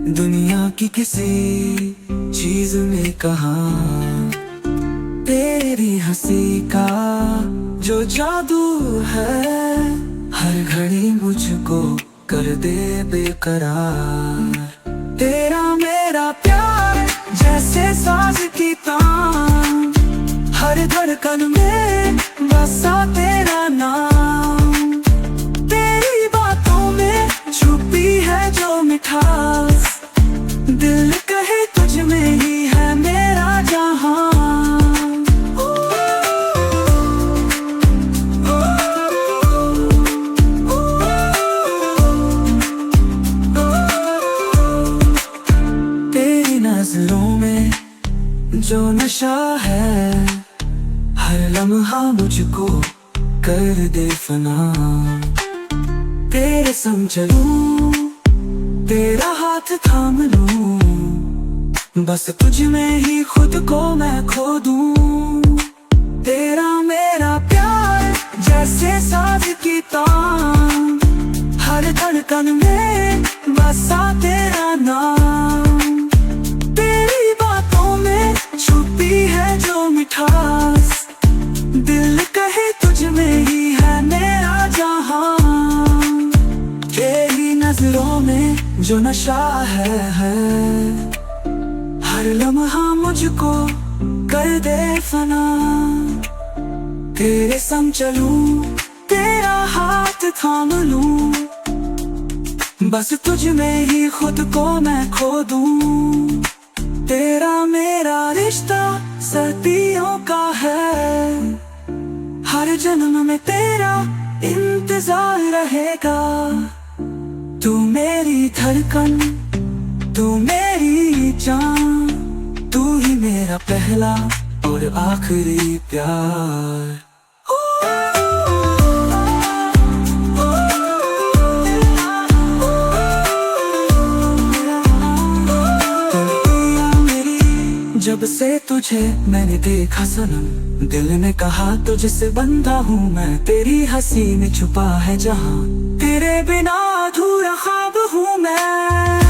दुनिया की किसी चीज में कहाँ तेरी हंसी का जो जादू है, हर घड़ी मुझको कर दे बेकरार। तेरा मेरा प्यार जैसे साज की तान, हर धड़कन में बसा तेरा नाम। तेरी बातों में छुपी है जो मिठास, दिल कहे तुझ में ही है मेरा जहां। तेरी नजरों में जो नशा है, हर लम्हा मुझको कर दे फना। तेरे संग चलूं, तेरा हाथ थाम लूं, बस तुझ में ही खुद को मैं खो दूं। तेरा मेरा प्यार जैसे साज की तान, हर धड़कन में बसा तेरा नाम। तेरी बातों में छुपी है जो मिठास, दिल कहे तुझ में ही है मेरा जहां। तेरी नजरों में जो नशा है, हर लम्हा मुझको कर दे फना। तेरे संग चलूं, तेरा हाथ थाम लूं, बस तुझ में ही खुद को मैं खो दूं। तेरा मेरा रिश्ता सदियों का है, हर जन्म में तेरा इंतजार रहेगा। तू मेरी धड़कन, तू मेरी जान, तू ही मेरा पहला और आखिरी प्यार। जब से तुझे मैंने देखा सनम, दिल ने कहा तुझसे बंधा हूँ मैं। तेरी हंसी में छुपा है जहाँ, तेरे बिना अधूरा ख्वाब हूँ मैं।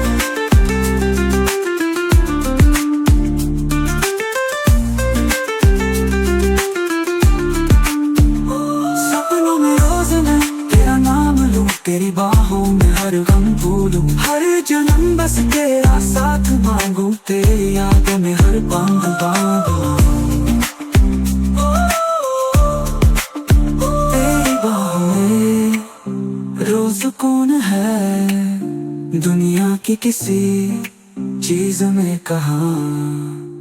सपनों में रोज मैं तेरा नाम लूं, तेरी बाहों में हर गम भूलूं। हर जन्म बस तेरा साथ मांगूं, तेरी यादों में हर बांध बांधूं। तेरी बाहों में रोज सुकून है, दुनिया की किसी चीज में कहाँ।